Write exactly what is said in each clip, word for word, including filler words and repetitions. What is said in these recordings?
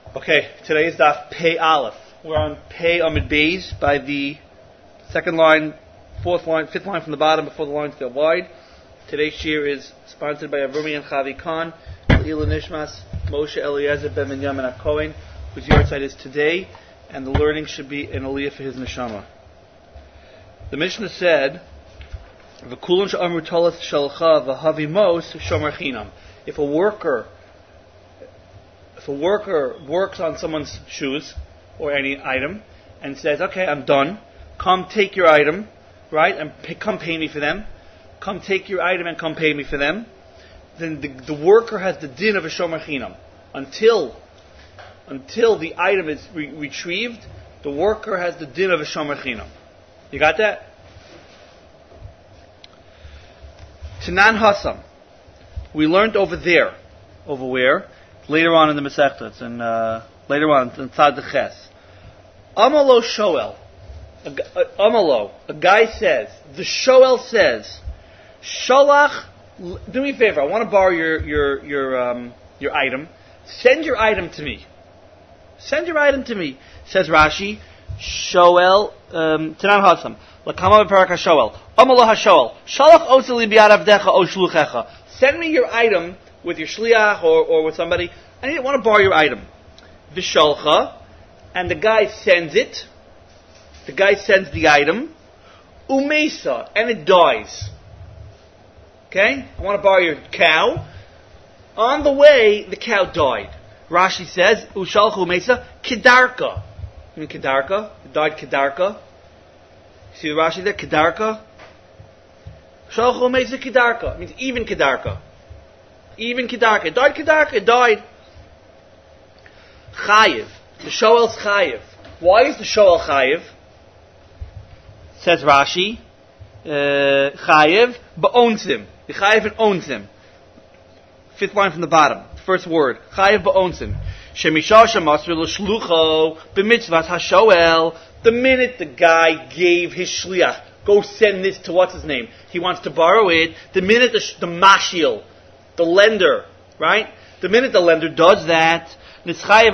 Okay, today is Daf Pei Aleph. We're on Pei Amid Beis by the second line, fourth line, fifth line from the bottom before the lines get wide. Today's shir is sponsored by Avumi and Chavi Khan, Ila Nishmas, Moshe Eliezer Ben Binyamin HaKohen, whose yahrzeit is today, and the learning should be an aliyah for his neshama. The Mishnah said, "V'kulon she'amru tolas shalcha v'havi mos shomer chinam." If a worker If a worker works on someone's shoes or any item and says, "Okay, I'm done. Come take your item, right? And pay, come pay me for them. Come take your item and come pay me for them," then the, the worker has the din of a shomer chinam until until the item is re- retrieved. The worker has the din of a shomer chinam. You got that? Tanan Hasam. We learned over there, over where? Later on in the Masechtas, and uh, later on in Tzad the Ches. Amalo Shoel, a, a, Amalo, a guy says, the Shoel says, Sholach, do me a favor, I want to borrow your your your um, your item. Send your item to me. Send your item to me. Says Rashi, Shoel, um, Tanan Hasam, Lakama B'Parak HaShoel, Amalo HaShoel, Sholach Oseli B'Yad Avdecha O Shluchecha. Send me your item with your shliach or, or with somebody. I need, want to borrow your item. Vishalcha, and the guy sends it. The guy sends the item. Umesa, and it dies. Okay? I want to borrow your cow. On the way, the cow died. Rashi says, Ushalcha umesa, kedarka. You mean kedarka? It died kedarka. See the Rashi there? Kedarka. Ushalcha umesa kedarka. It means even kedarka. Even kedarka. It died kedarka. It died. Chayiv. The Shoel's Chayiv. Why is the Shoel Chayiv? Says Rashi. Uh, chayiv ba'ons him. The Chayiv owns him. Fifth line from the bottom. First word. Chayiv ba'ons him. Shemisha shemasri l'shlucho b'mitzvah ha-Shoel. The minute the guy gave his shliach, go send this to what's his name. He wants to borrow it. The minute the, the mashil, the lender, right? The minute the lender does that, the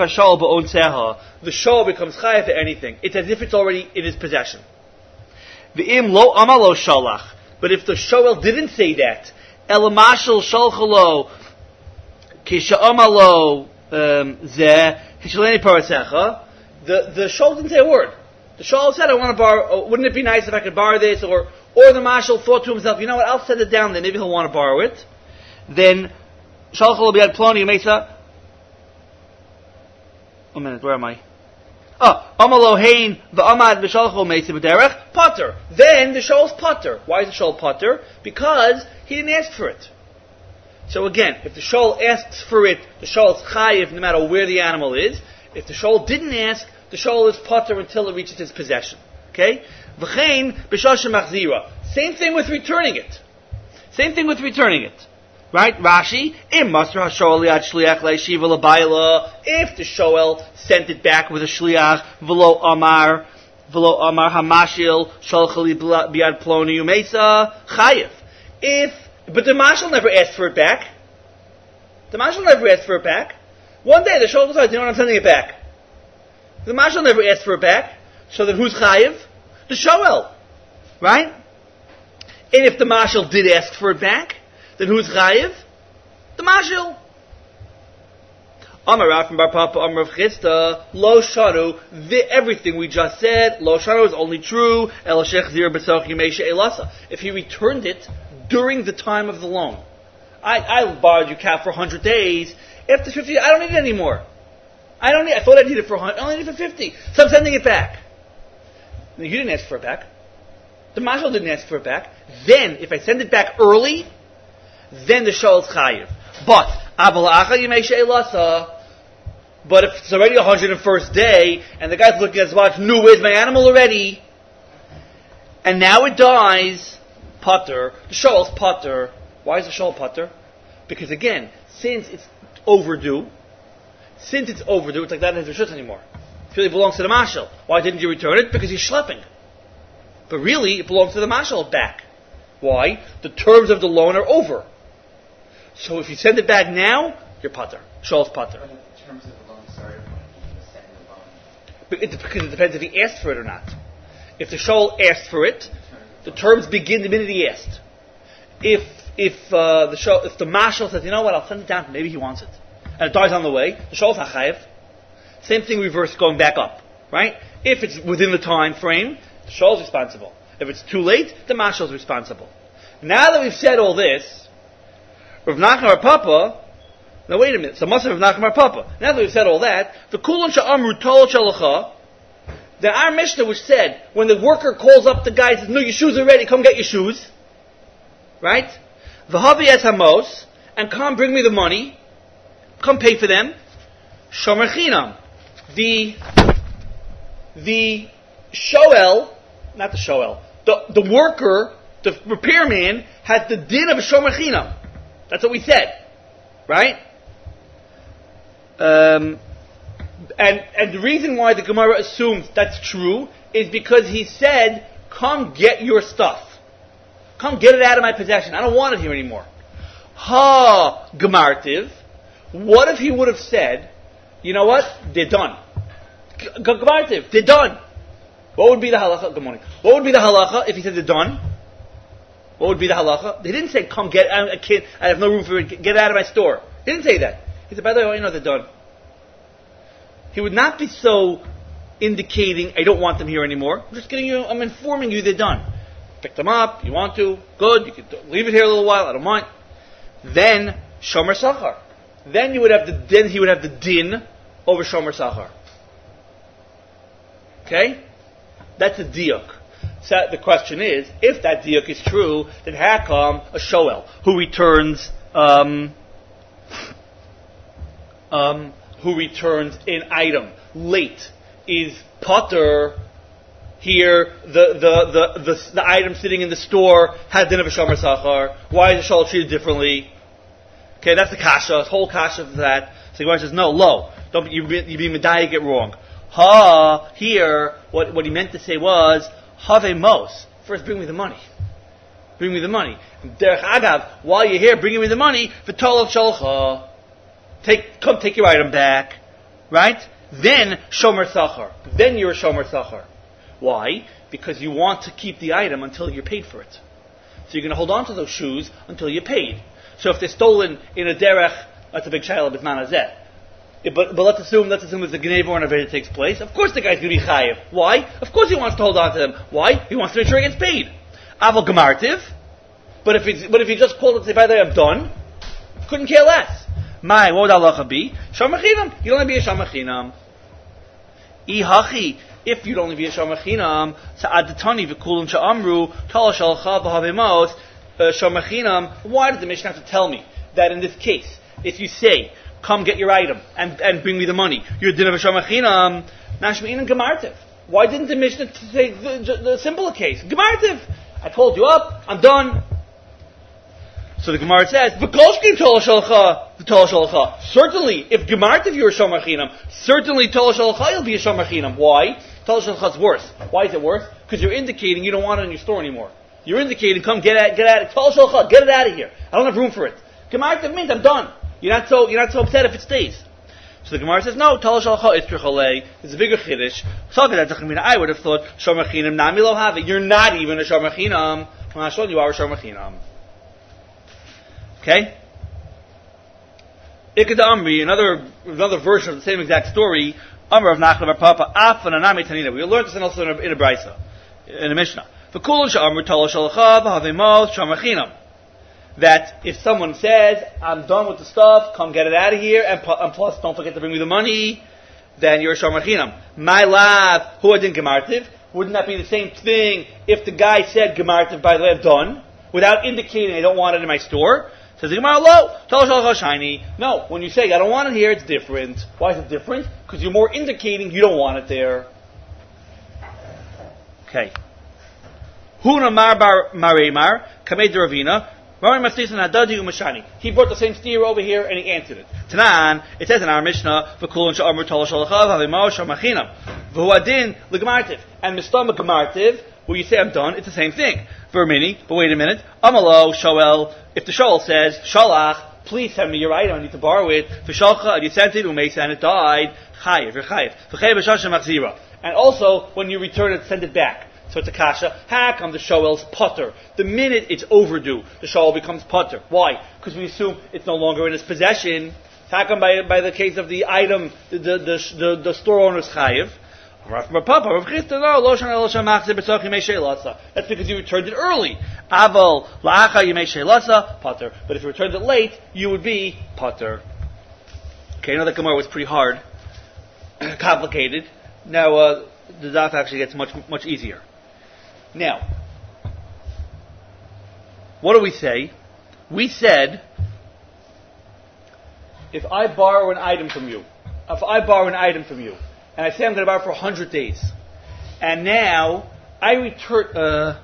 shoel becomes chayav to anything. It's as if it's already in his possession. V'im lo amalo shalach. But if the shoel didn't say that, elamashal shalchalo kisha amalo zeh hishaleni parasecha, the the shoel didn't say a word. The shoel said, "I want to borrow. Oh, wouldn't it be nice if I could borrow this?" Or or the mashal thought to himself, "You know what? I'll send it down. Then maybe he'll want to borrow it." Then shalchalo biyad ploni mesa. One minute, where am I? Oh, Amalo Hain v'Amad v'Shalcho Meisi b'Derech Potter. Then the shoel's Potter. Why is the shoel Potter? Because he didn't ask for it. So again, if the shoel asks for it, the shoel's chayiv no matter where the animal is. If the shoel didn't ask, the shoel is Potter until it reaches his possession. Okay? V'chein b'Shosha Machzira. Same thing with returning it. Same thing with returning it. Right? Rashi, Im Masra HaShoel Yad Shliach Le'Shiva L'Bayla. If the shoel sent it back with a shliach, V'lo Amar, V'lo Amar HaMashil, Shalchali B'Yad Ploni Umesa, Chayiv. If, but the mashal never asked for it back. The mashal never asked for it back. One day the shoel decides, you know what, I'm sending it back. The mashal never asked for it back. So then who's Chayiv? The shoel. Right? And if the mashal did ask for it back, then who's chayiv? The mashil. Amar Rav from Bar Papa, Amar Rav Chisda, Lo Shanu, everything we just said, Lo Shanu is only true, El Shech Zir B'Soch Yimei She'elasa. If he returned it during the time of the loan. I, I borrowed your cow for one hundred days. After fifty, I don't need it anymore. I don't need, I thought I needed it for one hundred, I only need it for fifty. So I'm sending it back. No, you didn't ask for it back. The mashal didn't ask for it back. Then, if I send it back early, then the shoel is chayiv. But but if it's already one hundred first day and the guy's looking at his watch, no, where's my animal already? And now it dies, putter. The shoel is putter. Why is the shoel putter? Because again, since it's overdue, since it's overdue, it's like that in his reshus anymore. It really belongs to the mashal. Why didn't you return it? Because he's schlepping. But really, it belongs to the mashal back. Why? The terms of the loan are over. So if you send it back now, you're pater. Shoel's pater. In terms of the loan, sorry. It, because it depends if he asked for it or not. If the shoal asked for it, the terms begin the minute he asked. If if uh, the shoal, if the marshal says, you know what, I'll send it down, maybe he wants it, and it dies on the way, the shoal's not chayev. Same thing reverse going back up, right? If it's within the time frame, the shoal's responsible. If it's too late, the marshal's responsible. Now that we've said all this, Rav Nachman Bar Papa, now wait a minute, so must have Rav Nachman Bar Papa. Now that we've said all that, the Kulon Sha'amru Tol Shalacha, the our Mishnah which said, when the worker calls up the guy and says, no, your shoes are ready, come get your shoes, right? V'havi es hamos, and come bring me the money, come pay for them, Shomer Chinam. The, the Shoel, not the Shoel, the, the worker, the repairman, has the din of a Shomer Chinam. That's what we said. Right? Um, and, and the reason why the Gemara assumes that's true is because he said, come get your stuff. Come get it out of my possession. I don't want it here anymore. Ha, Gemartiv. What if he would have said, you know what? They're done. Gemartiv, they're done. What would be the halacha? Good morning. What would be the halacha if he said they're done? What would be the halacha? They didn't say, come get out, a kid, I have no room for it, get out of my store. He didn't say that. He said, by the way, you know they're done. He would not be so indicating, I don't want them here anymore. I'm just getting you, I'm informing you they're done. Pick them up, you want to, good, you can leave it here a little while, I don't mind. Then, Shomer Sachar. Then you would have the, then he would have the din over Shomer Sachar. Okay? That's a diuk. So the question is, if that diuk is true, then how come a shoel who returns um, um, who returns an item late is potter? Here, the the, the the the item sitting in the store has din of a shomer sachar. Why is the shoel treated differently? Okay, that's the kasha, the whole kasha of that. So the Gemara says, no, lo, don't you be, you be medayik it wrong. Ha, here, what what he meant to say was, have mos. First, bring me the money. Bring me the money. Derech agav, while you're here, bringing me the money, v'tol shalcha. Take, come take your item back, right? Then shomer sachar. Then you're a shomer sachar. Why? Because you want to keep the item until you're paid for it. So you're going to hold on to those shoes until you're paid. So if they're stolen in a derech, that's a big shayla b'zman hazeh. But, but let's assume, let's assume it's a gneva or an aveda takes place. Of course the guy's going to be chayiv. Why? Of course he wants to hold on to them. Why? He wants to make sure he gets paid. Aval gemartiv. But if it's, but if he just called and say, by the way, I'm done, couldn't care less. My, what would halacha be? Shamachinam. You'd only be a shamachinam. Ihachi. If you'd only be a shamachinam, sa'adatani v'kulun sha'amru, tala shalcha b'havemos, shamachinam. Why did the Mishnah have to tell me that in this case, if you say, come get your item and, and bring me the money, you're din of a shamachinam, nashmein and gemartiv. Why didn't the Mishnah say the, the, the simpler case? Gemartiv. I told you up, I'm done. So the Gemara says, v'kolshkin tol shalcha, tol shalcha. Certainly, if gemartiv you're a shamachinam, certainly tol shalcha you'll be a shamachinam. Why? Tol shalcha is worse. Why is it worse? Because you're indicating you don't want it in your store anymore. You're indicating, come get at, get at it. Tol shalcha, get it out of here. I don't have room for it. Gemartiv means I'm done. You're not so you're not so upset if it stays. So the Gemara says, no, Tal Shalcha Itrichalei. It's a bigger chiddush. I would have thought Shomachinam Nami Lo Have. You're not even a Shomachinam. When you are a Shomachinam. Okay? Ikeda Amri, another another version of the same exact story. Amr of Nachman Bar Papa Af and Anami Tanina. We learned this also in a, in a brisa, in a Mishnah. V'kulon she'amru Tal Shalcha v'havemos Shomachinam. That if someone says, I'm done with the stuff, come get it out of here, and, and plus don't forget to bring me the money, then you're a shomer chinam. My lab, who adin gemartiv, wouldn't that be the same thing if the guy said gemartiv, by the way, I'm done, without indicating I don't want it in my store? Says the Gemara, lo, tol shalcha shiny. No, when you say I don't want it here, it's different. Why is it different? Because you're more indicating you don't want it there. Okay. Huna mar bar maremar, kamei deravina, he brought the same steer over here and he answered it. Tanan, it says in our Mishnah, "V'kulon she'amru tol shalchav havimo shamachinam v'huadin legemartiv." And mistama gemartiv, where you say I'm done, it's the same thing. Vermini, but wait a minute. Amalo shoel. If the shoel says shalach, please send me your item. I need to borrow it. V'shalcha and you sent it. Umeisa and it died. chayiv. You're chayiv. V'chein b'shasha machzira. And also, when you return it, send it back. So it's a kasha. How come the shoel's putter? The minute it's overdue, the shoel becomes putter. Why? Because we assume it's no longer in his possession. How come by, by the case of the item, the the the, the, the store owner's chayiv? That's because you returned it early. Aval la'acha yimei sheilasa putter. But if you returned it late, you would be putter. Okay, I know that Gemara was pretty hard, complicated. Now uh, the daf actually gets much much easier. Now, what do we say? We said, if I borrow an item from you, if I borrow an item from you, and I say I'm going to borrow it for one hundred days, and now I return, uh,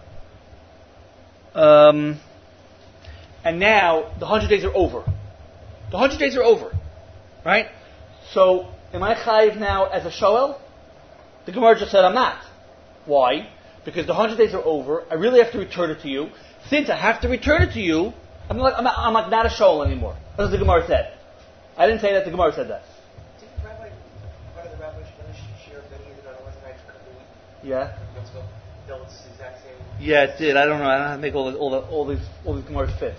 um, and now the one hundred days are over. The one hundred days are over, right? So, am I chayiv now as a shoel? The Gemara just said I'm not. Why? Because the one hundred days are over. I really have to return it to you. Since I have to return it to you, I'm like I'm, not, I'm like not a shoel anymore. That's what the Gemara said. I didn't say that. The Gemara said that. Didn't Rabbi, one of the rabbis finish share of Benny that on Wednesday night for a couple of weeks? Yeah. Months ago? No, it's the exact same. Yeah, it did. I don't know. I don't know how to make all the, all the, all these all these Gemaras fit.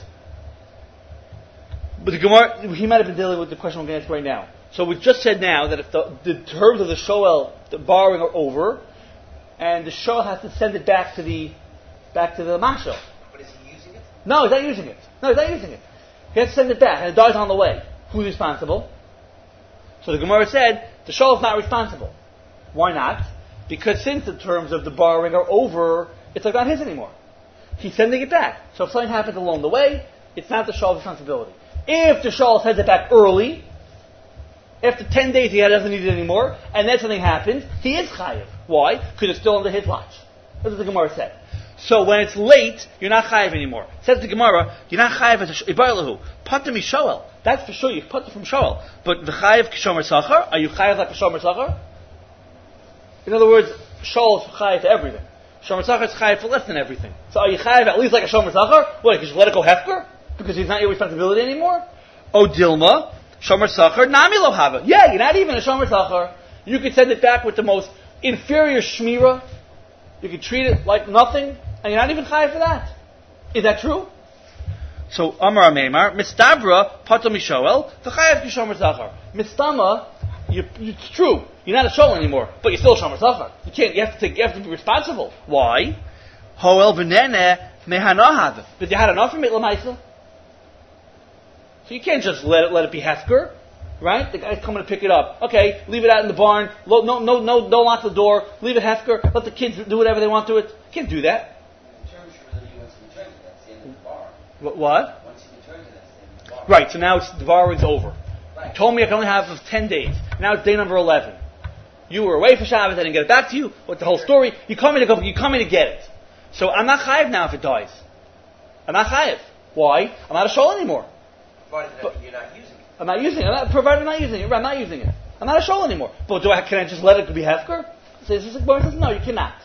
But the Gemara, he might have been dealing with the question we're going to ask right now. So we just said now that if the, the terms of the shoel, the borrowing are over, and the shoel has to send it back to the back to the mashal. But is he using it? No, he's not using it. No, he's not using it. He has to send it back, and it dies on the way. Who's responsible? So the Gemara said the shoel is not responsible. Why not? Because since the terms of the borrowing are over, it's like not his anymore. He's sending it back. So if something happens along the way, it's not the shoel's responsibility. If the shoel sends it back early, after ten days he doesn't need it anymore, and then something happens, he is chayiv. Why? Because it's still under his watch. That's what the Gemara said. So when it's late, you're not chayiv anymore. Says the Gemara, you're not chayiv as a ibarlahu. Pater mi shoel. That's for sure. You put it from shoel. But the chayiv kishomer sachar. Are you chayiv like a shomer sachar? In other words, shoel is chayiv to everything. Shomer sachar is chayiv for less than everything. So are you chayiv at least like a shomer sachar? What? You just let it go hefker because he's not your responsibility anymore? O dilma. Shomer Sachar, Nami lo hava. Yeah, you're not even a Shomer Sachar. You could send it back with the most inferior shmira. You could treat it like nothing, and you're not even chayav for that. Is that true? So, Amar Ameimar, Mistabra, Pato Mishoel, V'chayav ki Shomer Sachar. Mistama, you, it's true. You're not a shoel anymore, but you're still a Shomer Sachar. You can't, you have to take, you have to be responsible. Why? Hoel v'nene mehanohav. But you had enough from it, Lamaisa. So you can't just let it let it be hefker, right? The guy's coming to pick it up. Okay, leave it out in the barn. No, no, no, no, don't lock the door. Leave it hefker. Let the kids do whatever they want to it. You can't do that. What? what? Once you return to that, it's the bar. Right. So now it's the borrowing's over. Right. You told me I can only have it for ten days. Now it's day number eleven. You were away for Shabbos. I didn't get it back to you. What's the whole story? You come in to go. You come in to get it. So I'm not chayiv now if it dies. I'm not chayiv. Why? I'm not a shoel anymore. Provided that you're not using it. I'm not using it. I'm not, provided I'm not using it. I'm not using it. I'm not a shoel anymore. But do I, can I just let it be hefker? So this is says, no, you cannot.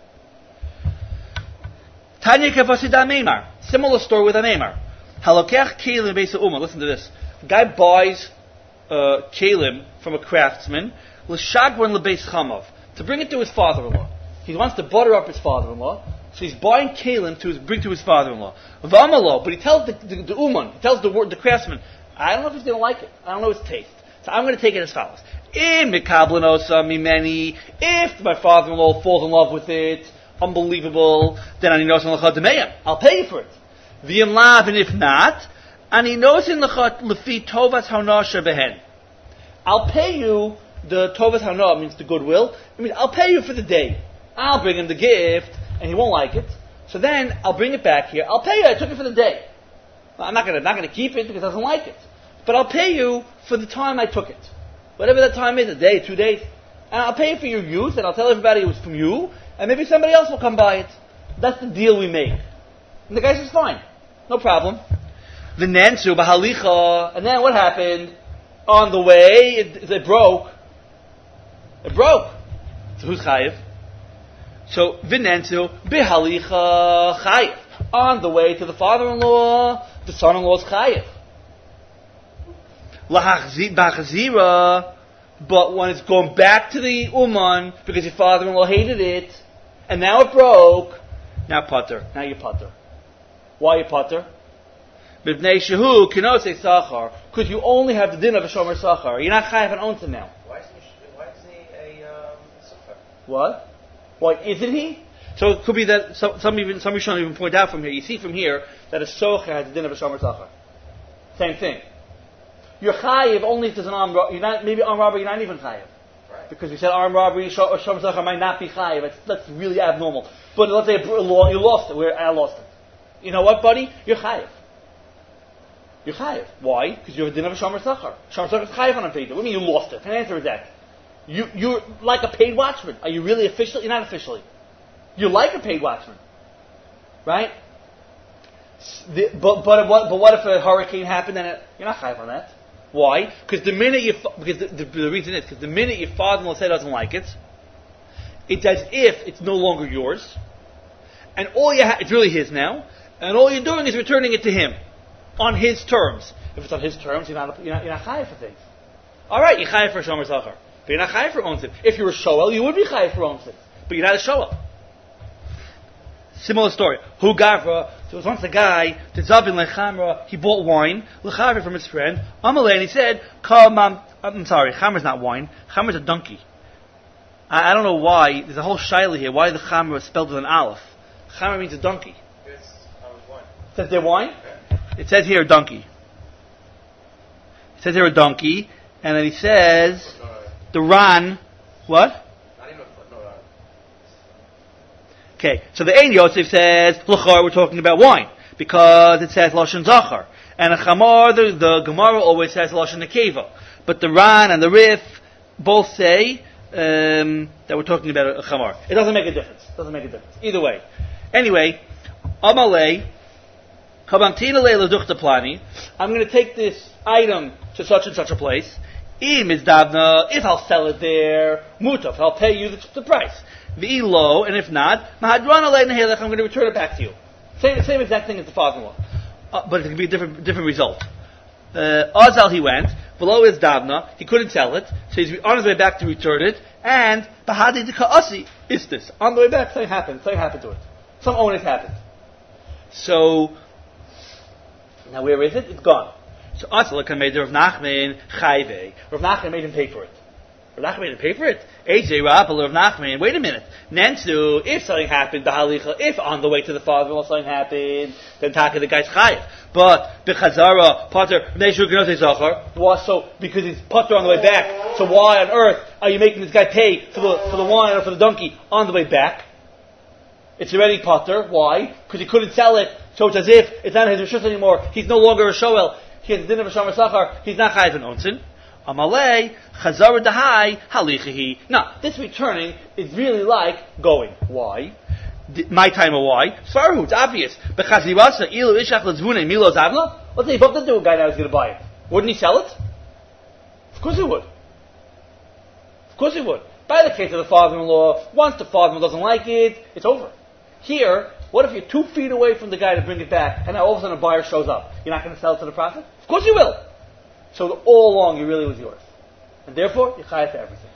Tanya kevasida meimar. Similar story with a meimar. Halokech kelim beisa uma. Listen to this. The guy buys uh, kelim from a craftsman l'shagwan lebeis chamav to bring it to his father-in-law. He wants to butter up his father-in-law, so he's buying kelim to his, bring to his father-in-law. V'amalo, but he tells the, the, the uman, he tells the the craftsman, I don't know if he's going to like it. I don't know his taste. So I'm going to take it as follows. Im mikablanosa mimeni. If my father-in-law falls in love with it, unbelievable, then ani nosan l'chad demeyam. I'll pay you for it. V'im lav, and if not, ani nosan l'chad lefi tovas haunasha behen. I'll pay you the tovas haunah, means the goodwill. I mean, I'll pay you for the day. I'll bring him the gift, and he won't like it. So then I'll bring it back here. I'll pay you. I took it for the day. I'm not going to not going to keep it because he doesn't like it. But I'll pay you for the time I took it. Whatever that time is, a day, two days. And I'll pay you for your use, and I'll tell everybody it was from you, and maybe somebody else will come buy it. That's the deal we made. And the guy says, fine. No problem. The Nansu Bahalicha. And then what happened? On the way, it, it broke. It broke. So who's chayiv? So, Vinensu Bihalicha chayiv. On the way to the father-in-law, the son-in-law is chayiv. Lahachzira But when it's going back to the uman because your father-in-law hated it, and now it broke, now putter. Now you putter. Why you putter? Because you only have the din of a shomer sachar. You're not chayav an onsen now. Why is he, why is he a um, sucher? What? Why isn't he? So it could be that some, some even some Rishonim even point out from here. You see from here that a socher has the din of a shomer sachar. Same thing. You're chayiv only if there's an armed robbery. You're not maybe armed robbery. You're not even chayiv. Right. Because we said armed robbery or shomer sachar might not be chayiv. That's, that's really abnormal. But let's say you lost it. Where I lost it. You know what, buddy? You're chayiv. You're chayiv. Why? Because you have a din of a shomer sachar. Shomer sachar is chayiv on a paid. What do you mean you lost it? An answer is that. You, you're like a paid watchman. Are you really officially? You're not officially. You're like a paid watchman. Right? The, but, but, what, but what if a hurricane happened and it, you're not chayiv on that? Why? Because the minute you, because the, the, the reason is, because the minute your father-in-law said doesn't like it, it's as if it's no longer yours, and all you ha- it's really his now, and all you're doing is returning it to him. On his terms. If it's on his terms, you're not you're not, you're not chayav for things. All right, you're chayav for shomer sachar, but you're not chayav for onsen. If you were a shoel, you would be chayav for onsen, but you're not a shoel. Similar story. Who gavra? So it was once a guy tzavin lechamra. He bought wine lechavra from his friend Amalei, and he said, "Come, um, I'm sorry, chamra's not wine. Chamra's a donkey." I, I don't know why. There's a whole shaila here. Why the chamra is spelled with an aleph? Chamra means a donkey. It's um, wine. It says they're wine. Yeah. It says here a donkey. It says here a donkey, and then he says No, no, no. the Ran. What? Not even a foot, no, no. Okay, so the Ein Yosef says l'chor. We're talking about wine because it says lashon zachar, and a chamar the, the Gemara always says lashon nekeva. But the Ran and the Rif both say um, that we're talking about a, a chamar. It doesn't make a difference. It doesn't make a difference either way. Anyway, Amalei. I'm going to take this item to such and such a place. If I'll sell it there, mutaf, I'll pay you the, the price. V'ilo, and if not, I'm going to return it back to you. Same, same exact thing as the father-in-law, uh, but it can be a different, different result. Uh, Azal he went below his davna. He couldn't sell it, so he's on his way back to return it. And bahadi de kaasi is this on the way back? Something happened. Something happened to it. Some onus happened. So. Now where is it? It's gone. So Atzalak made Rav Nachman chayve. Rav Nachman made him pay for it. Rav Nachman made him pay for it. A J Rappel Rav Nachman. Wait a minute. Nensu, if something happened, b'halicha, if on the way to the father-in-law something happened, then taka the guy's chayiv. But b'chazara pater meishu gnozei zachar. Was so because he's pater on the way back. So why on earth are you making this guy pay for the for the wine or for the donkey on the way back? It's already pater. Why? Because he couldn't sell it. So it's as if it's not his rishus anymore. He's no longer a shoel. He has the din of a shomer sachar. He's not chayiv an onsen. Amalei chazar dahai halichihi. Now this returning is really like going. Why? D- my time or why? Svarhu. It's obvious. Bechazivasa ilu ishach lezvune milo zavla. Let's say he bumped into a guy that was going to buy it. Wouldn't he sell it? Of course he would. Of course he would. By the case of the father-in-law, once the father-in-law doesn't like it, it's over. Here. What if you're two feet away from the guy to bring it back, and now all of a sudden a buyer shows up? You're not going to sell it to the prophet? Of course you will. So all along, it really was yours. And therefore, you're chayav for everything.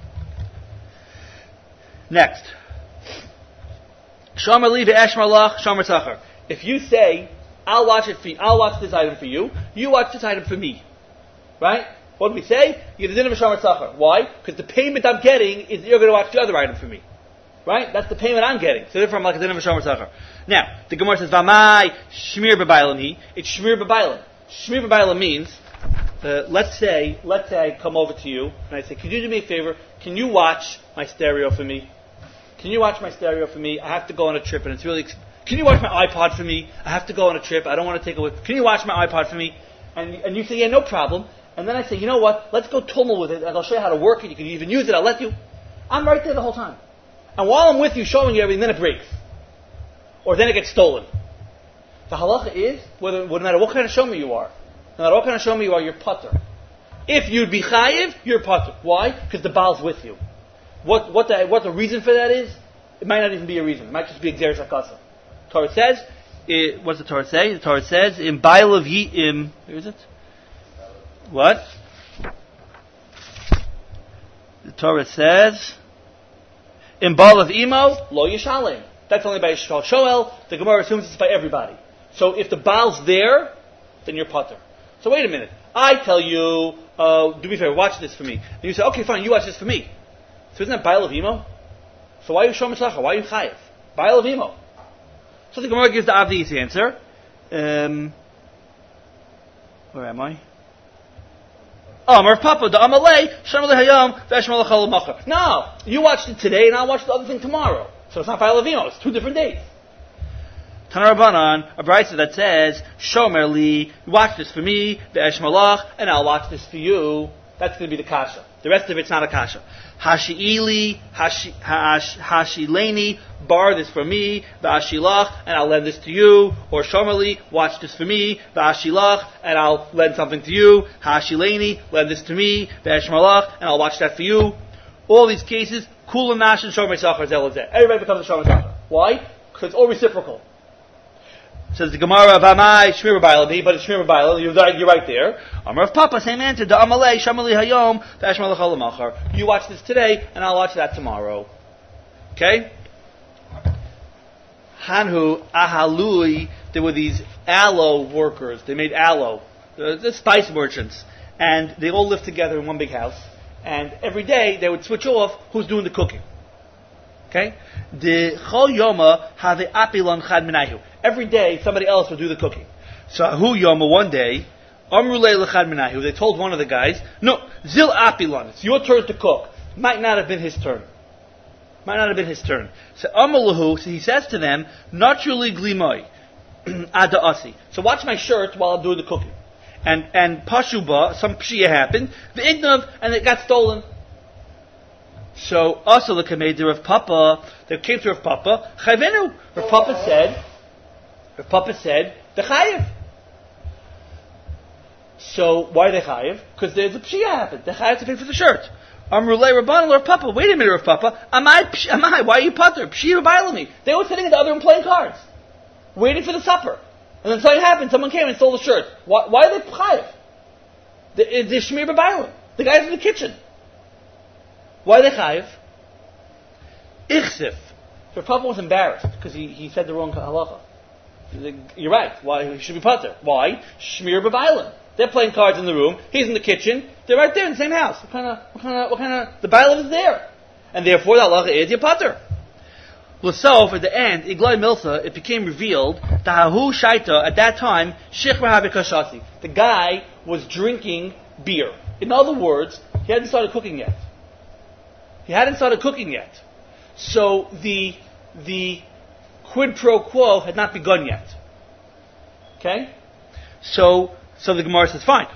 Next. Shomer li ve'eshmar lach shomer tzachar. If you say, I'll watch it for you, I'll watch this item for you, you watch this item for me. Right? What do we say? You get the din of a shomer tzachar. Why? Because the payment I'm getting is you're going to watch the other item for me. Right? That's the payment I'm getting. So therefore I'm like a din of a shomer tzachar. Now, the Gemara says, Vamai shmir b'bailam he. It's shmir b'bailam. Shmir b'bailam means, uh, let's say, let's say I come over to you, and I say, can you do me a favor? Can you watch my stereo for me? Can you watch my stereo for me? I have to go on a trip, and it's really, ex- can you watch my iPod for me? I have to go on a trip. I don't want to take it with, can you watch my iPod for me? And, and you say, yeah, no problem. And then I say, you know what? Let's go tummel with it, and I'll show you how to work it. You can even use it. I'll let you. I'm right there the whole time. And while I'm with you showing you everything, then it breaks. Or then it gets stolen. The halacha is, whether, no matter what kind of shomer you are, no matter what kind of shomer you are, you're pater. If you'd be chayiv, you're pater. Why? Because the baal's with you. What, what, the, what the reason for that is, it might not even be a reason. It might just be exeris hakasa. Torah says, it, what does the Torah say? The Torah says, in bail of ye, im, where is it? What? Torah says, in Baal of Imo, lo yishalem. That's only by Yishkal Shoel. The Gemara assumes it's by everybody. So if the Baal's there, then you're Potter. So wait a minute. I tell you, uh, do me a favor, watch this for me. And you say, okay, fine, you watch this for me. So isn't that Baal of Imo? So why are you Shom Mishlacha? Why are you Chayev? Baal of Imo. So the Gemara gives the obvious answer. Um, where am I? Oh, Amar Papa, the Amalei, Shamalei Hayam, Veshmalach Macha. No, you watched it today, and I'll watch the other thing tomorrow. So it's not Baal of Imo, it's two different days. Tanar Rabbanan, a brayso that says, Shomer li, watch this for me, Ve'esh Malach, and I'll watch this for you. That's going to be the kasha. The rest of it's not a kasha. Hashi'ili, hashi, hash, hashileni, bar this for me, Ve'ashilach, and I'll lend this to you. Or Shomer li, watch this for me, Ve'ashilach, and I'll lend something to you. Hashileni, lend this to me, Ve'esh Malach, and I'll watch that for you. All these cases, Kula Nash and Shomer Sachar Zelazeh. Everybody becomes a Shomer Sachar. Why? Because it's all reciprocal. Says the Gemara of Amai Shmir B'Bailadi, but it's Shmir B'Bailadi. You're right, you're right there. Amar of Papa, same answer. Da Amalei Shamali Hayom V'Ashmalach Halamachar. You watch this today, and I'll watch that tomorrow. Okay. Hanhu Ahalui. There were these aloe workers. They made aloe. They're, they're spice merchants, and they all lived together in one big house. And every day they would switch off who's doing the cooking. Okay? The Chol Yoma have apilon chad minayu. Every day somebody else would do the cooking. So Hu Yoma one day, Amru Leil chad minayu. They told one of the guys, no, Zil apilon. It's your turn to cook. Might not have been his turn. Might not have been his turn. So Amalahu, so he says to them, naturally glimoi ada asi. So watch my shirt while I'm doing the cooking. And and Pashuba, some pshia happened, the ignav, and it got stolen. So also the Kamei of Papa, they came to Rav Papa, Chayvenu. Rav Papa said, Rav Papa said, the Chayev. So why they Chayev? Because there's a pshia happened. The Chayev to pay for the shirt. Amrulay Rabban Rav Papa. Wait a minute, Rav Papa. Am I? Am I? Why are you Pater? Pshia Bailami. They were sitting in the other room playing cards, waiting for the supper. And then something happened. Someone came and stole the shirt. Why, why are they chayiv? They're the shmir b'baylim. The guy's in the kitchen. Why are they chayiv? Ichsif. So Papa was embarrassed because he, he said the wrong halacha. You're right. Why he should be pater? Why shmir b'baylim? They're playing cards in the room. He's in the kitchen. They're right there in the same house. What kind of? What kind of? What kind of? The baylim is there, and therefore the halacha is your pater. L'sof, at the end, Iglai Milsa, it became revealed that Hahu Shaita, at that time, Sheikh Rahabi Kashasi, the guy was drinking beer. In other words, he hadn't started cooking yet. He hadn't started cooking yet. So the the quid pro quo had not begun yet. Okay? So so the Gemara says, fine.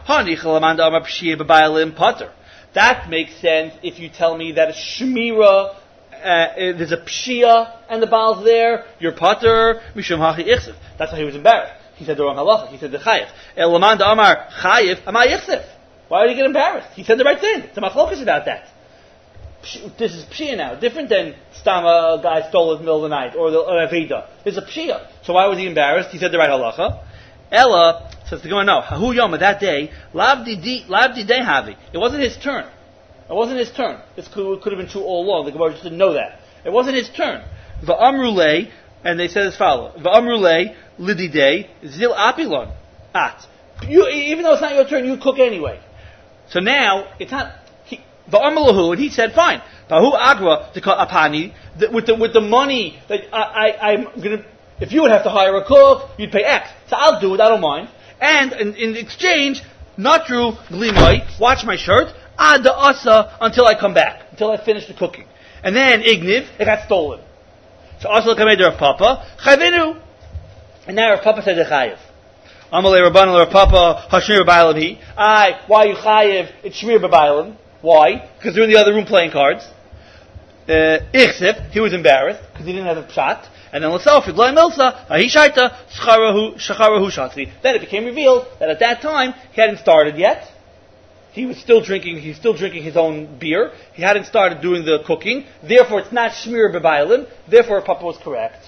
That makes sense if you tell me that a Shemira, Uh, there's a pshia and the Baal's there, you're pater, mishum hachi ichsif. That's why he was embarrassed. He said the wrong halacha. He said the chayiv. Elaman da amar chayiv, am I ichsif? Why did he get embarrassed? He said the right thing. It's a machlokas about that. This is pshia now, different than stama, a guy stole it in the middle of the night, or the or aveda. There's a pshia. So why was he embarrassed? He said the right halacha. Ella says to go no. Hahu yoma, that day, labdi di labdi dehavi. It wasn't his turn. It wasn't his turn. This could, could have been true all along. The Gemara just didn't know that. It wasn't his turn. V'amrulei, and they said as follows: V'amrulei lididei zil apilon at. You, even though it's not your turn, you cook anyway. So now it's not. V'amrulahu, and he said, fine. Bahu agra to cut apani with the with the money that I, I I'm gonna. If you would have to hire a cook, you'd pay X. So I'll do it. I don't mind. And in, in exchange, not true. Glimoi, watch my shirt. Ad the asa until I come back, until I finish the cooking, and then igniv, it got stolen. So asa l'kamei Rav Papa chayvinu, and now Rav Papa said the chayiv. Amalei Rabbanan Rav Papa hashmir b'baylam he. I why you chayiv? It's shmir b'baylam. Why? Because they're in the other room playing cards. Ichsif, he was embarrassed because he didn't have a pshat. And then l'self Iglai Milsa ahi shaita shacharahu shacharahu shatri. Then it became revealed that at that time he hadn't started yet. He was still drinking. He's still drinking his own beer. He hadn't started doing the cooking. Therefore, it's not shmir b'baylim. Therefore, Papa was correct.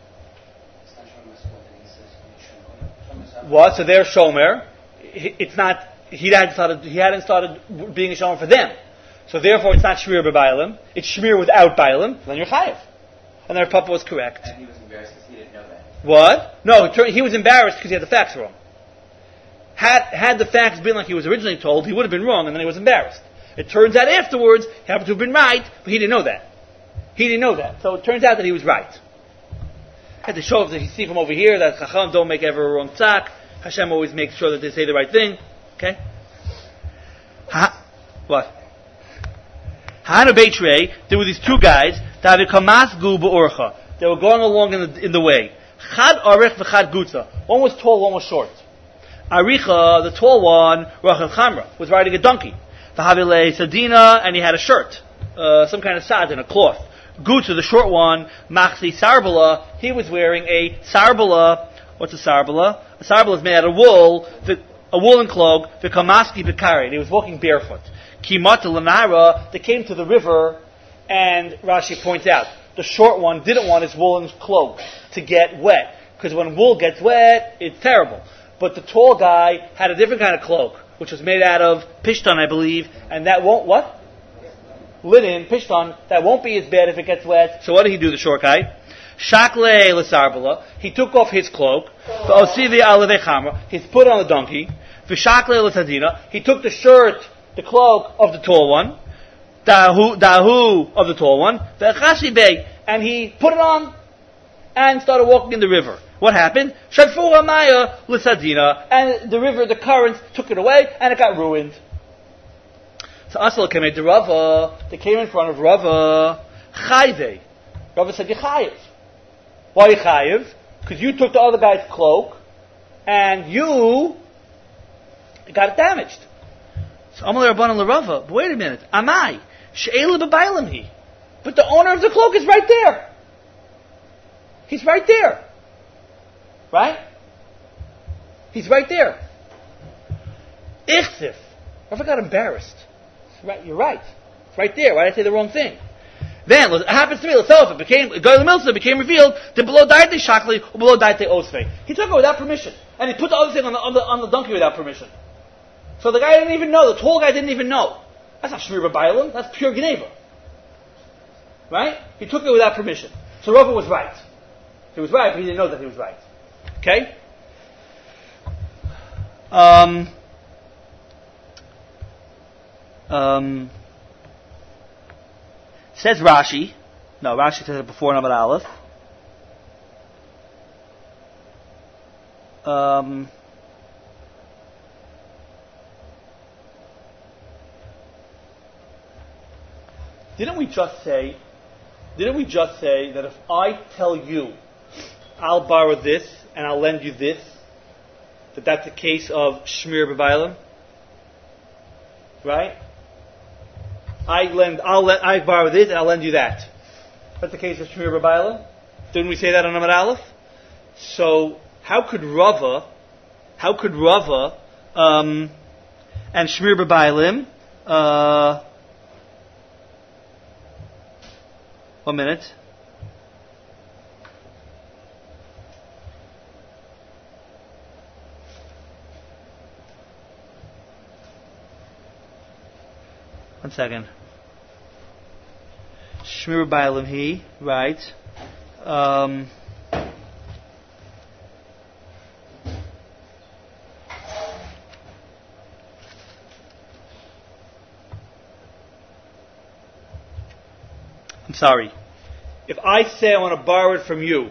What? So they're shomer. It's not. He hadn't started. He hadn't started being a shomer for them. So therefore it's not Shmir b'Bailim. It's Shmir without Bailim. Then you're Chayiv. And their Papa was correct. And he was embarrassed because he didn't know that. What? No, he was embarrassed because he had the facts wrong. Had had the facts been like he was originally told, he would have been wrong, and then he was embarrassed. It turns out afterwards, he happened to have been right, but he didn't know that. He didn't know that. So it turns out that he was right. Had to show that he see from over here that Chacham don't make ever a wrong tzak. Hashem always makes sure that they say the right thing. Okay? Ha, what? Hanu Beitrei, there were these two guys, that had kamasgu ba'orcha. They were going along in the, in the way. Chad arich v'chad gutza. One was tall, one was short. Aricha, the tall one, Rachel Chamra, was riding a donkey. V'havile sadina, and he had a shirt, uh, some kind of sadin, a cloth. Gutza, the short one, Machsi Sarbala, he was wearing a Sarbala. What's a Sarbala? A Sarbala is made out of wool, a woolen cloak, V'kamaski B'kari. He was walking barefoot. Kimata Lanara, they came to the river, and Rashi points out, the short one didn't want his woolen cloak to get wet, because when wool gets wet, it's terrible. But the tall guy had a different kind of cloak, which was made out of pishtan, I believe, and that won't, what? Linen, pishtan, that won't be as bad if it gets wet. So what did he do, the short guy? Shakle l'sarbala, he took off his cloak, v'osivi alevei chamra, he's put on the donkey, v'shakle l'sadina, he took the shirt, the cloak of the tall one, dahu, dahu of the tall one, v'chashi bey, and he put it on, and started walking in the river. What happened? Shadfu hamaya l'sadina, and the river, the current, took it away, and it got ruined. So Asal came to Rava, they came in front of Rava, Chayve. Rava said, you're Chayiv. Why are you Chayiv? Because you took the other guy's cloak, and you got it damaged. So Amal Rabban Rava, but wait a minute, Amai, She'ela b'Bailim he. But the owner of the cloak is right there. He's right there. Right? He's right there. Ichsif. Rava got embarrassed. Right, you're right. It's right there. Why did I say the wrong thing? Then, it happens to me, let's tell if it became, Goy Milsa became revealed, that below Daite Shakli, or below Daite Osve. He took it without permission. And he put the other thing on the, on the, on the donkey without permission. So the guy didn't even know, the tall guy didn't even know. That's not Shmir b'Bailim, that's pure Gneva. Right? He took it without permission. So Rava was right. He was right, but he didn't know that he was right. Okay? Um... Um, says Rashi. No, Rashi says it before Namad Aleph. Um, didn't we just say? Didn't we just say that if I tell you, I'll borrow this and I'll lend you this, that that's a case of Shmir b'Bailim, right? I lend, I'll let, I borrow this and I'll lend you that. That's the case of Shmir b'Bailim. Didn't we say that on Amar Aleph? So how could Rava, how could Rava um, and Shmir b'Bailim? Uh, one minute. One second. Shmir b'Bailim he, right. Um, I'm sorry. If I say I want to borrow it from you,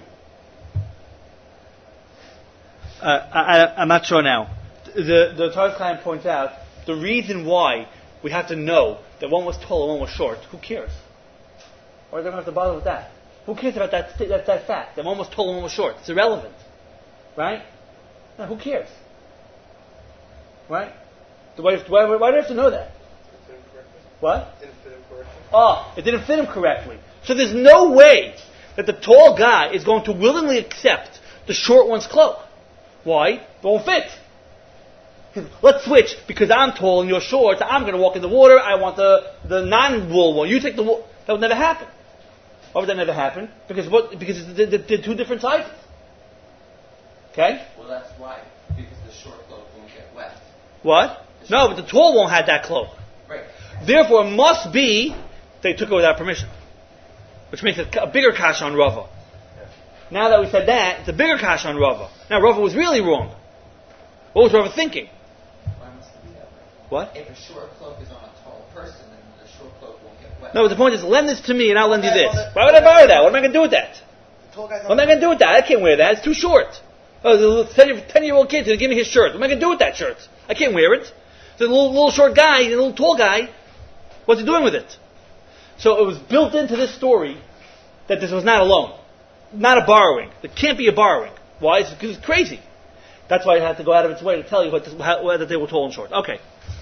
uh, I, I, I'm not sure now. The the Torah Chaim points out the reason why we have to know that one was tall and one was short. Who cares? Or they don't have to bother with that. Who cares about that that, that fact? That one was tall and one was short. It's irrelevant. Right? No, who cares? Right? Why, why, why do I have to know that? What? Didn't fit him correctly. Oh, it didn't fit him correctly. So there's no way that the tall guy is going to willingly accept the short one's cloak. Why? It won't fit. Let's switch, because I'm tall and you're short, I'm going to walk in the water, I want the, the non-wool one. You take the wool. That would never happen. Why would that never happen? Because what? Because they're, they're two different sizes. Okay? Well, that's why. Because the short cloak won't get wet. What? No, but the tall won't have that cloak. Right. Therefore, it must be they took it without permission, which makes it a bigger kasha on Rava. Now that we said that, it's a bigger kasha on Rava. Now Rava was really wrong. What was Rava thinking? Why must it be that way? What? If a short cloak is on a tall person, then the short cloak won't get wet. No, the point is, lend this to me and I'll lend you this. Why would I borrow that? What am I going to do with that? Tall guys What am I going to do with that? I can't wear that. It's too short. Oh, the ten-year-old kid's going to give me his shirt. What am I going to do with that shirt? I can't wear it. The little, little short guy, the little tall guy, what's he doing with it? So it was built into this story that this was not a loan, not a borrowing. It can't be a borrowing. Why? It's because it's crazy. That's why it had to go out of its way to tell you what this, how, that they were tall and short. Okay.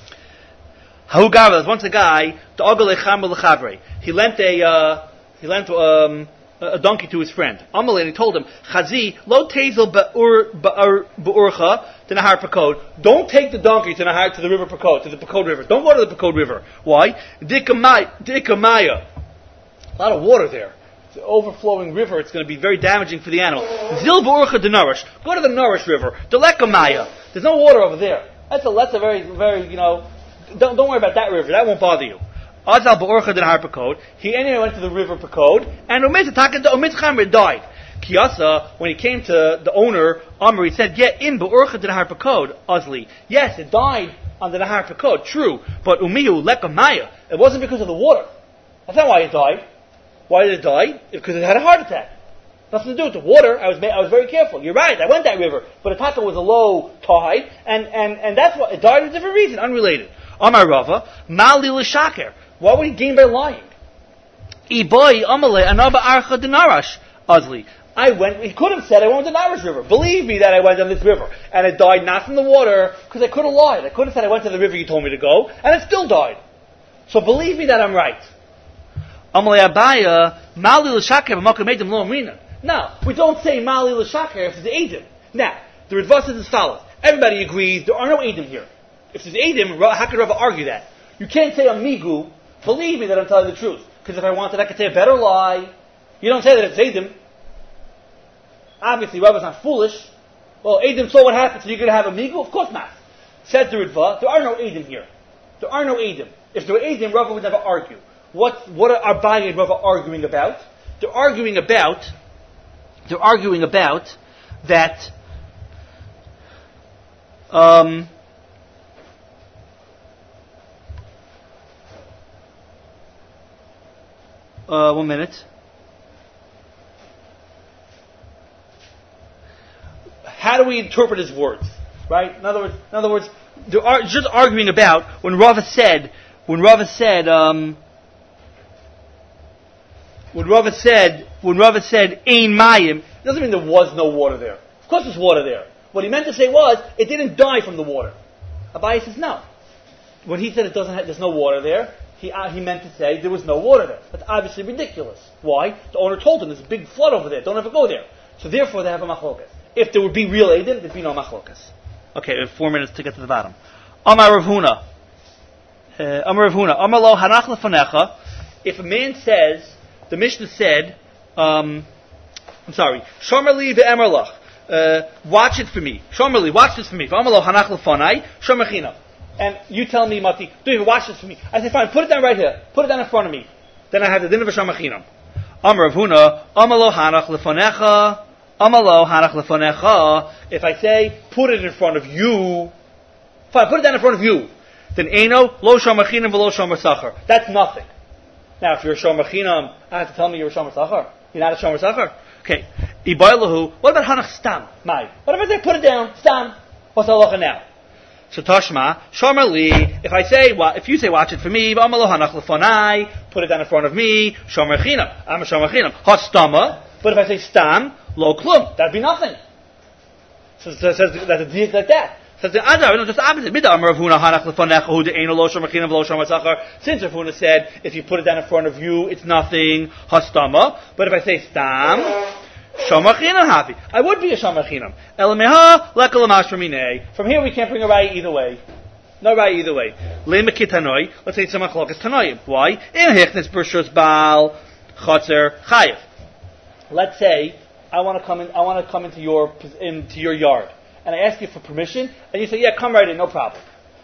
Ha'ugava, once a guy, the ogale chamar lechavre. He lent a, uh, he lent, um, a donkey to his friend. Amalei, and he told him, Chazi, lo tezel ba'urcha to Nahar Pakod. Don't take the donkey to Nahar, to the river Pakod, to the Pakod River. Don't go to the Pakod River. Why? Dikamaya. A lot of water there. It's an overflowing river. It's going to be very damaging for the animal. Zil ba'urcha de Narish. Go to the Narish River. Delekamaya. There's no water over there. That's a, that's a very, very, you know, don't, don't worry about that river. That won't bother you. Azal ba'orcha den har Pakod. He anyway went to the river Pakod, and Umitz Takan Umitz Chamr died. Kiyasa, when he came to the owner, Amr, he said, "Yeah, in ba'orcha den har Pakod, Azli. Yes, it died on the Nahar Pakod, true, but Umihu lekamaya. It wasn't because of the water. That's not why it died. Why did it die? Because it had a heart attack. Nothing to do with the water. I was ma- I was very careful. You're right. I went that river, but the taka was a low tide, and and and that's why it died for a different reason, unrelated. Amar Rava, Mali l'shaker. What would he gain by lying? Iboy amale anaba archa denarash azli. I went. He could have said I went to the Narish River. Believe me that I went on this river, and it died not from the water because I could have lied. I could have said I went to the river you told me to go, and it still died. So believe me that I'm right. Amale abaya mali l'shaker b'makom lo amrina. Now we don't say mali l'shaker if it's edim. Now the Ritva says as follows. Everybody agrees there are no edim here. If there's edim, how could Rava argue that? You can't say amigu. Believe me that I'm telling the truth. Because if I wanted, I could say a better lie. You don't say that it's Eidim. Obviously, Rava's not foolish. Well, Eidim saw what happened, so you're going to have a Migu? Of course not. Said the Ritva, there are no Eidim here. There are no Eidim. If there were Eidim, Rava would never argue. What, what are Abaye and Rava arguing about? They're arguing about, they're arguing about that, um, Uh, one minute. How do we interpret his words? Right? In other words, in other words, they're just arguing about when Rava said, when Rava said, um, when Rava said, when Rava said, "Ein mayim," it doesn't mean there was no water there. Of course, there's water there. What he meant to say was, it didn't die from the water. Abaye says no. When he said it doesn't, have, there's no water there. He, uh, he meant to say there was no water there. That's obviously ridiculous. Why? The owner told him there's a big flood over there. Don't ever go there. So therefore they have a machlokas. If there would be real Eidim, there'd be no machlokas. Okay, we have four minutes to get to the bottom. Amar Rav Huna. Uh, Amar Rav Huna. Amar lo hanach lefanecha. If a man says, the Mishnah said, um, I'm sorry, Shomer li ve'emer lach. Uh, watch it for me. Shomer li, watch this for me. Amar lo hanach lefanai, shomer china. And you tell me, Mati, do you watch this for me? I say, fine, put it down right here. Put it down in front of me. Then I have the din of a shamachinam. Amar Rav Huna, amalo hanach lefanecha, amalo hanach lefanecha. If I say, put it in front of you, fine, put it down in front of you. Then eno, lo shamachinam v'lo shamasachar. That's nothing. Now, if you're a shamachinam, I have to tell me you're a shamasachar. You're not a shamasachar? Okay. Ibaylahu, what about hanach stam? Mai. What if I say, put it down, stam? What's the halacha now? So Tashma, Shomer li, if I say, if you say watch it for me, Amalo hanach lefonai, put it down in front of me, Shomer chinam, I'm a Shomer chinam, Hastama, but if I say stam, lo klum, that'd be nothing. So it says that the deal like that. Says the other, no, just the opposite. Mida Amar Rav Huna hanach lefonecha hu de'eno lo Shomer chinam v'lo Shomer sachar. Since Rav Huna said, if you put it down in front of you, it's nothing, Hastama, but if I say stam, Shomar chinam happy. I would be a shomar chinam. Elameha lekal amashraminei. From here we can't bring a raya either way. No raya either way. Lemakit tanoi. Let's say it's a machlokas tanoim. Why? In hechnes bershus baal chotzer chayev. Let's say I want to come in. I want to come into your into your yard, and I ask you for permission, and you say, "Yeah, come right in, no problem."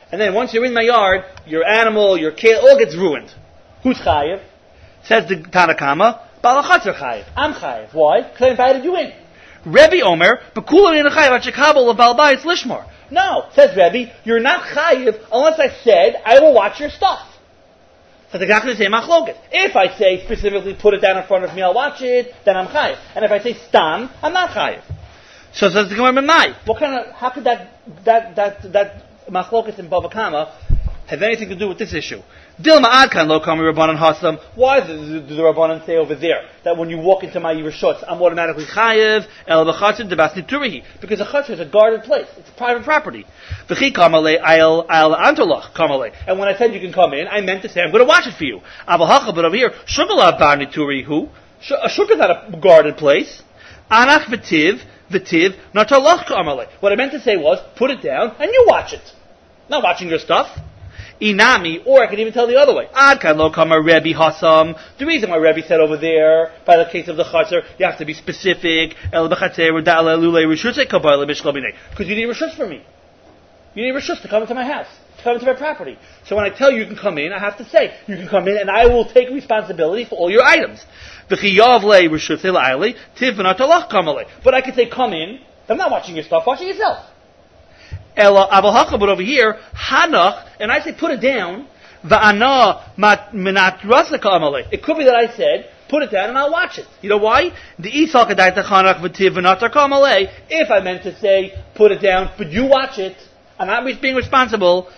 And then once you're in my yard, your animal, your kid, all gets ruined. Who's chayiv? Says the Tanakama, Baal HaChatzer chayiv. I'm chayiv. Why? Because I invited you in. Rebbe Omer, Bekulan in chayiv at Shekabel of Baal Bayit's Lishmar. No, says Rebbe, you're not chayiv unless I said I will watch your stuff. That's exactly the same machloket. If I say specifically put it down in front of me, I'll watch it, then I'm chayiv. And if I say stam, I'm not chayiv. So says the Gemara Memai. What kind of? How could that that that that machloket in Bava Kama have anything to do with this issue? Dilma adkan lo kami rabbanan hasam. Why do the rabbanan say over there that when you walk into my yirashutz, I'm automatically chayiv el b'chatzir debasni turihi, because a chatzir is a guarded place; it's private property. V'chi kamale ayel ayel antolach kamale. And when I said you can come in, I meant to say I'm going to watch it for you. Avahacha, but over here shugala barni turihu. A shuk is not a guarded place. Anach v'tiv v'tiv natolach kamale. What I meant to say was put it down and you watch it. Not watching your stuff. Inami, or I can even tell the other way. Adkan lo kama Rebbe Hasam. The reason why Rebbe said over there, by the case of the chatzar, you have to be specific. El b'chatzer udala lule rishutze kabayla b'shchabinei. Because you need rishutz for me. You need rishutz to come into my house, to come into my property. So when I tell you you can come in, I have to say you can come in, and I will take responsibility for all your items. V'chiyav le rishutze la'ale tiv v'natalach kamale. But I can say come in. I'm not watching your stuff. Watch it yourself. Ela Avalhacha, but over here, Hanach, and I say put it down, Va'ana minat rasaka amale. It could be that I said, put it down and I'll watch it. You know v'hy? The Isal Kadaita Chanach V'tiv V'natar Kamale, if I meant to say, put it down, but you watch it, and I'm being responsible,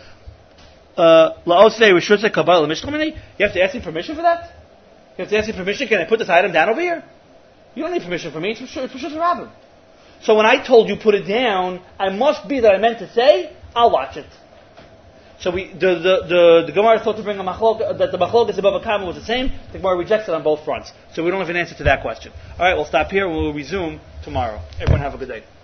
La'osei Rishutze Kabbalah Mishlamini, you have to ask him permission for that? You have to ask him permission, can I put this item down over here? You don't need permission from me, it's Rishutze Rabbim. So when I told you put it down, I must be that I meant to say, I'll watch it. So we, the the the, the Gemara thought to bring a machlok, that the machlokas above a comma was the same. The Gemara rejects it on both fronts. So we don't have an answer to that question. All right, we'll stop here. We'll resume tomorrow. Everyone have a good day.